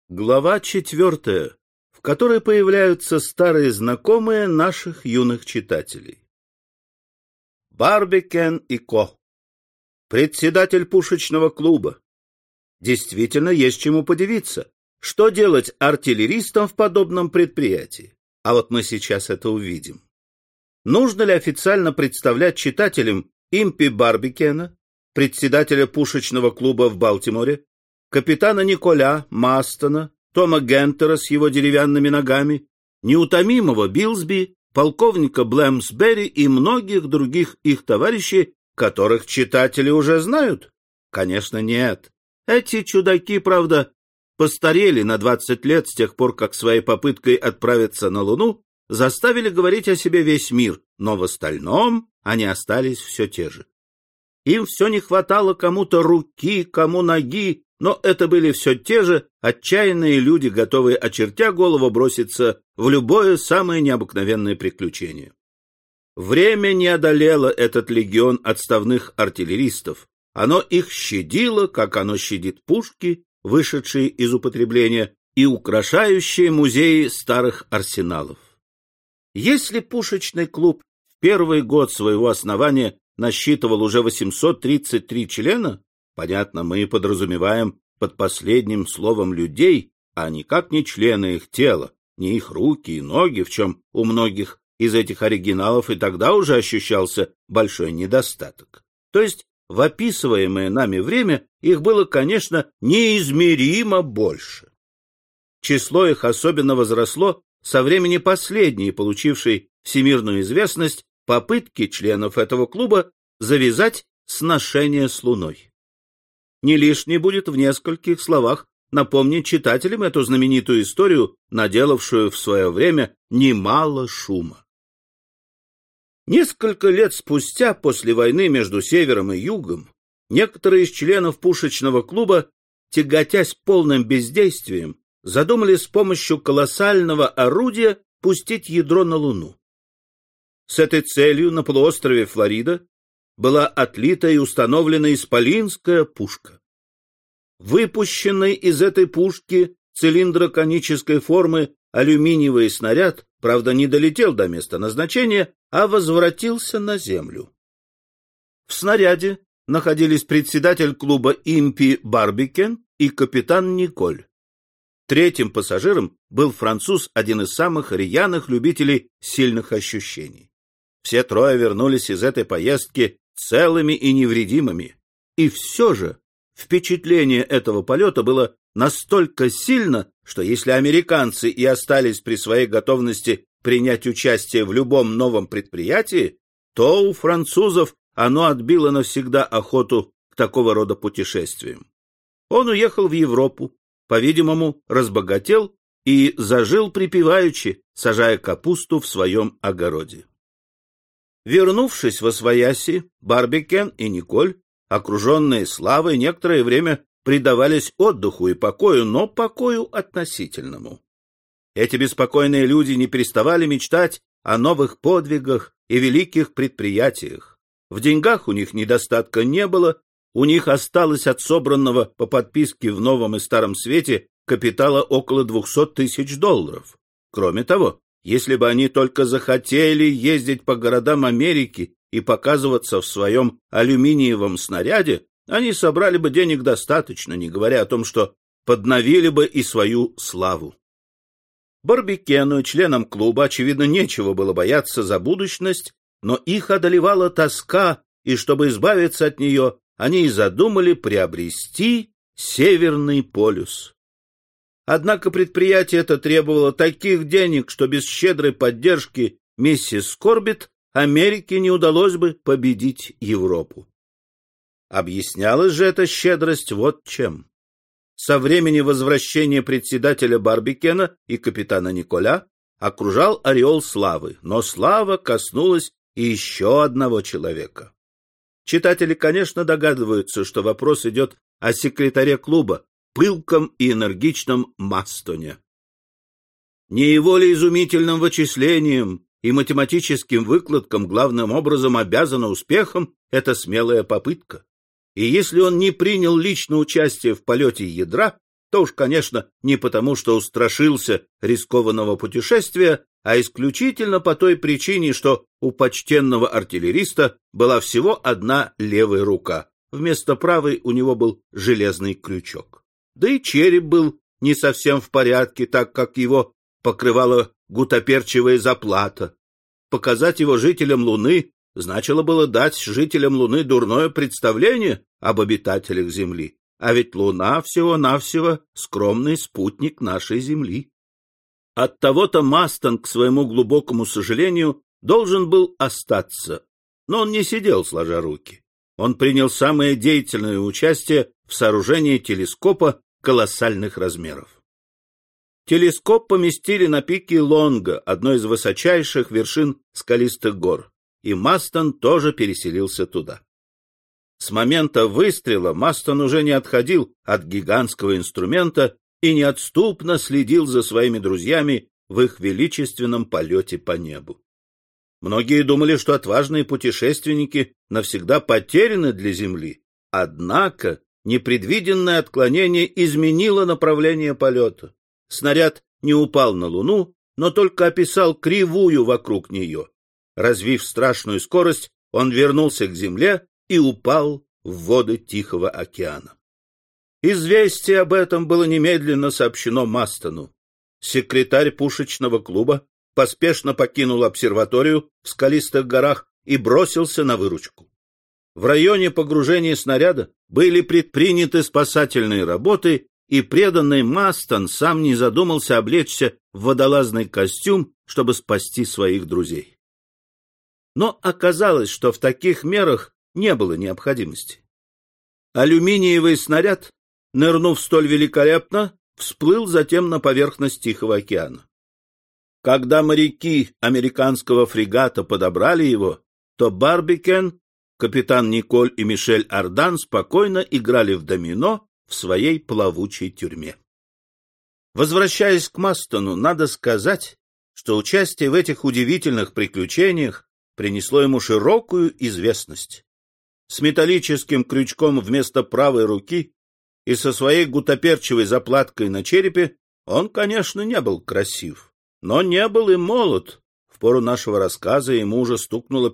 Глава 4, в которой появляются старые знакомые наших юных читателей. Барбикен и Ко. Председатель пушечного клуба. Действительно, есть чему подивиться. Что делать артиллеристам в подобном предприятии? А вот мы сейчас это увидим. Нужно ли официально представлять читателям Импи Барбикена, председателя пушечного клуба в Балтиморе, капитана Николя Мастона, Тома Гентера с его деревянными ногами, неутомимого Билсби, полковника Блэмсбери и многих других их товарищей, которых читатели уже знают? Конечно, нет. Эти чудаки, правда, постарели на 20 лет с тех пор, как своей попыткой отправиться на Луну заставили говорить о себе весь мир, но в остальном они остались все те же. Им все не хватало кому-то руки, кому ноги, но это были все те же отчаянные люди, готовые, очертя голову, броситься в любое самое необыкновенное приключение. Время не одолело этот легион отставных артиллеристов. Оно их щадило, как оно щадит пушки, вышедшие из употребления, и украшающие музеи старых арсеналов. Если пушечный клуб в первый год своего основания насчитывал уже 833 члена, понятно, мы подразумеваем под последним словом людей, а никак не члены их тела, не их руки и ноги, в чем у многих из этих оригиналов и тогда уже ощущался большой недостаток. То есть в описываемое нами время их было, конечно, неизмеримо больше. Число их особенно возросло со времени последней, получившей всемирную известность, попытки членов этого клуба завязать сношение с Луной. Не лишне будет в нескольких словах напомнить читателям эту знаменитую историю, наделавшую в свое время немало шума. Несколько лет спустя, после войны между Севером и Югом, некоторые из членов пушечного клуба, тяготясь полным бездействием, задумали с помощью колоссального орудия пустить ядро на Луну. С этой целью на полуострове Флорида была отлита и установлена исполинская пушка. Выпущенный из этой пушки цилиндро-конической формы алюминиевый снаряд, правда, не долетел до места назначения, а возвратился на Землю. В снаряде находились председатель клуба Импи Барбикен и капитан Николь. Третьим пассажиром был француз, один из самых рьяных любителей сильных ощущений. Все трое вернулись из этой поездки целыми и невредимыми. И все же впечатление этого полета было настолько сильно, что если американцы и остались при своей готовности принять участие в любом новом предприятии, то у французов оно отбило навсегда охоту к такого рода путешествиям. Он уехал в Европу, по-видимому, разбогател и зажил припеваючи, сажая капусту в своем огороде. Вернувшись восвояси, Барбикен и Николь, окруженные славой, некоторое время предавались отдыху и покою, но покою относительному. Эти беспокойные люди не переставали мечтать о новых подвигах и великих предприятиях. В деньгах у них недостатка не было, у них осталось от собранного по подписке в Новом и Старом Свете капитала около $200 000. Кроме того, если бы они только захотели ездить по городам Америки и показываться в своем алюминиевом снаряде, они собрали бы денег достаточно, не говоря о том, что подновили бы и свою славу. Барбикену и членам клуба, очевидно, нечего было бояться за будущность, но их одолевала тоска, и чтобы избавиться от нее, они и задумали приобрести Северный полюс. Однако предприятие это требовало таких денег, что без щедрой поддержки миссис Корбит Америке не удалось бы победить Европу. Объяснялась же эта щедрость вот чем. Со времени возвращения председателя Барбикена и капитана Николя окружал ореол славы, но слава коснулась и еще одного человека. Читатели, конечно, догадываются, что вопрос идет о секретаре клуба, пылком и энергичном Мастоне. Не его ли изумительным вычислением и математическим выкладкам главным образом обязана успехом эта смелая попытка? И если он не принял лично участие в полете ядра, то уж, конечно, не потому, что устрашился рискованного путешествия, а исключительно по той причине, что у почтенного артиллериста была всего одна левая рука. Вместо правой у него был железный крючок. Да и череп был не совсем в порядке, так как его покрывала гутоперчивая заплата. Показать его жителям Луны значило было дать жителям Луны дурное представление об обитателях Земли. А ведь Луна всего-навсего скромный спутник нашей Земли. Оттого-то Мастон, к своему глубокому сожалению, должен был остаться. Но он не сидел сложа руки. Он принял самое деятельное участие в сооружении телескопа колоссальных размеров. Телескоп поместили на пике Лонга, одной из высочайших вершин скалистых гор, и Мастон тоже переселился туда. С момента выстрела Мастон уже не отходил от гигантского инструмента и неотступно следил за своими друзьями в их величественном полете по небу. Многие думали, что отважные путешественники навсегда потеряны для Земли, однако непредвиденное отклонение изменило направление полета. Снаряд не упал на Луну, но только описал кривую вокруг нее. Развив страшную скорость, он вернулся к Земле и упал в воды Тихого океана. Известие об этом было немедленно сообщено Мастону. Секретарь пушечного клуба поспешно покинул обсерваторию в скалистых горах и бросился на выручку. В районе погружения снаряда были предприняты спасательные работы, и преданный Мастон сам не задумался облечься в водолазный костюм, чтобы спасти своих друзей. Но оказалось, что в таких мерах не было необходимости. Алюминиевый снаряд, нырнув столь великолепно, всплыл затем на поверхность Тихого океана. Когда моряки американского фрегата подобрали его, то Барбикен, капитан Николь и Мишель Ардан спокойно играли в домино в своей плавучей тюрьме. Возвращаясь к Мастону, надо сказать, что участие в этих удивительных приключениях принесло ему широкую известность. С металлическим крючком вместо правой руки и со своей гутоперчивой заплаткой на черепе он, конечно, не был красив, но не был и молод. В пору нашего рассказа ему уже стукнуло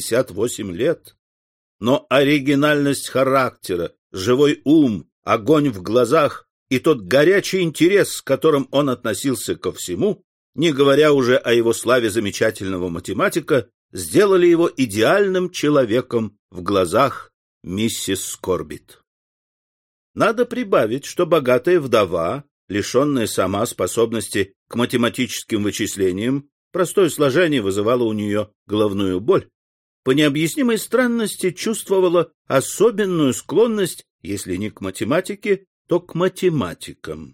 58 лет. Но оригинальность характера, живой ум, огонь в глазах и тот горячий интерес, с которым он относился ко всему, не говоря уже о его славе замечательного математика, сделали его идеальным человеком в глазах миссис Скорбит. Надо прибавить, что богатая вдова, лишенная сама способности к математическим вычислениям, простое сложение вызывало у нее головную боль, по необъяснимой странности чувствовала особенную склонность, если не к математике, то к математикам.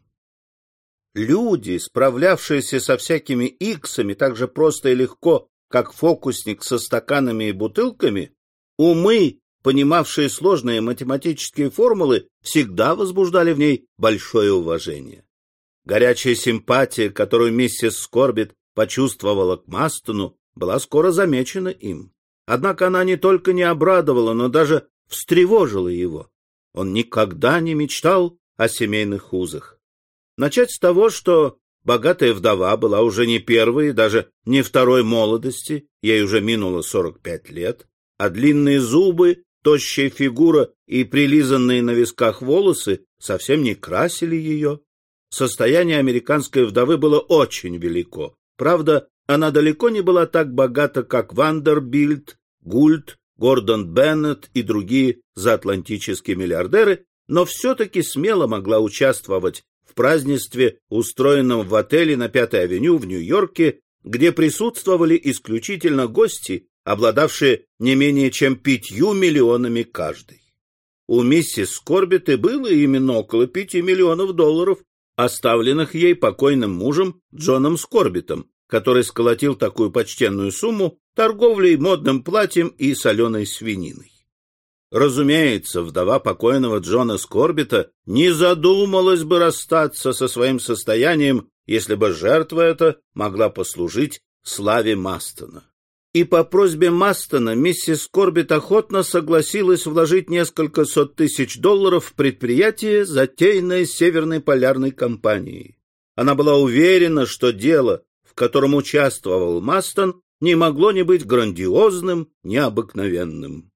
Люди, справлявшиеся со всякими иксами так же просто и легко, как фокусник со стаканами и бутылками, умы, понимавшие сложные математические формулы, всегда возбуждали в ней большое уважение. Горячая симпатия, которую миссис Скорбит почувствовала к Мастону, была скоро замечена им. Однако она не только не обрадовала, но даже встревожила его. Он никогда не мечтал о семейных узах. Начать с того, что богатая вдова была уже не первой, даже не второй молодости, ей уже минуло 45 лет, а длинные зубы, тощая фигура и прилизанные на висках волосы совсем не красили ее. Состояние американской вдовы было очень велико. Правда, она далеко не была так богата, как Вандербильт, Гульд, Гордон Беннет и другие заатлантические миллиардеры, но все-таки смело могла участвовать в празднестве, устроенном в отеле на Пятой авеню в Нью-Йорке, где присутствовали исключительно гости, обладавшие не менее чем 5 миллионами каждый. У миссис Скорбит и было именно около 5 миллионов долларов, оставленных ей покойным мужем Джоном Скорбитом, который сколотил такую почтенную сумму торговлей модным платьем и соленой свининой. Разумеется, вдова покойного Джона Скорбита не задумалась бы расстаться со своим состоянием, если бы жертва эта могла послужить славе Мастона. и по просьбе Мастона миссис Корбит охотно согласилась вложить несколько сот тысяч долларов в предприятие, затеянное Северной полярной компанией. Она была уверена, что дело, в котором участвовал Мастон, не могло не быть грандиозным, необыкновенным.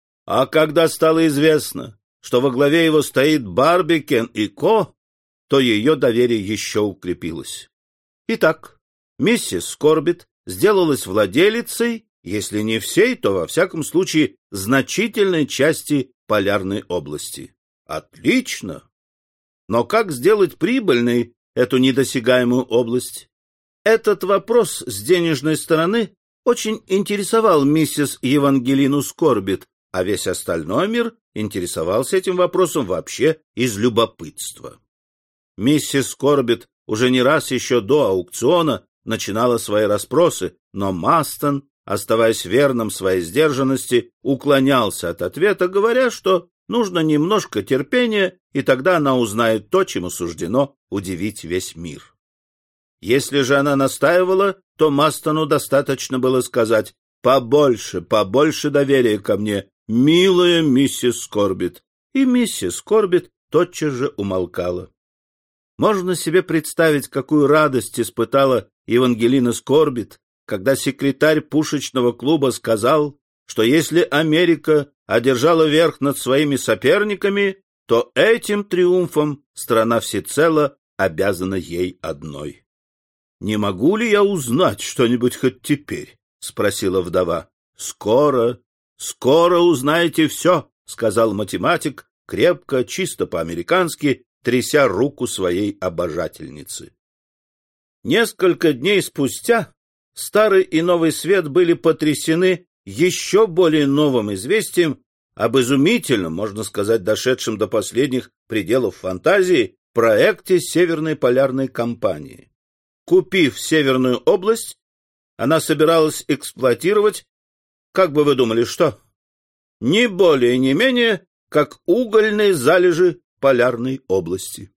А когда стало известно, что во главе его стоит Барбикен и Ко, то ее доверие еще укрепилось. Итак, миссис Корбит сделалась владелицей, если не всей, то, во всяком случае, значительной части полярной области. Отлично! Но как сделать прибыльной эту недосягаемую область? Этот вопрос с денежной стороны очень интересовал миссис Евангелину Скорбит, а весь остальной мир интересовался этим вопросом вообще из любопытства. Миссис Скорбит уже не раз еще до аукциона начинала свои расспросы, но Мастон, оставаясь верным своей сдержанности, уклонялся от ответа, говоря, что нужно немножко терпения, и тогда она узнает то, чему суждено удивить весь мир. Если же она настаивала, то Мастону достаточно было сказать: «Побольше, побольше доверия ко мне, милая миссис Скорбит», и миссис Скорбит тотчас же умолкала. Можно себе представить, какую радость испытала Евангелина Скорбит, когда секретарь пушечного клуба сказал, что если Америка одержала верх над своими соперниками, то этим триумфом страна всецело обязана ей одной. «Не могу ли я узнать что-нибудь хоть теперь?» — спросила вдова. «Скоро, скоро узнаете все», — сказал математик, крепко, чисто по-американски, тряся руку своей обожательницы. Несколько дней спустя Старый и Новый Свет были потрясены еще более новым известием об изумительном, можно сказать, дошедшем до последних пределов фантазии, проекте Северной полярной компании. Купив Северную область, она собиралась эксплуатировать, как бы вы думали, что? Ни более, ни менее, как угольные залежи полярной области.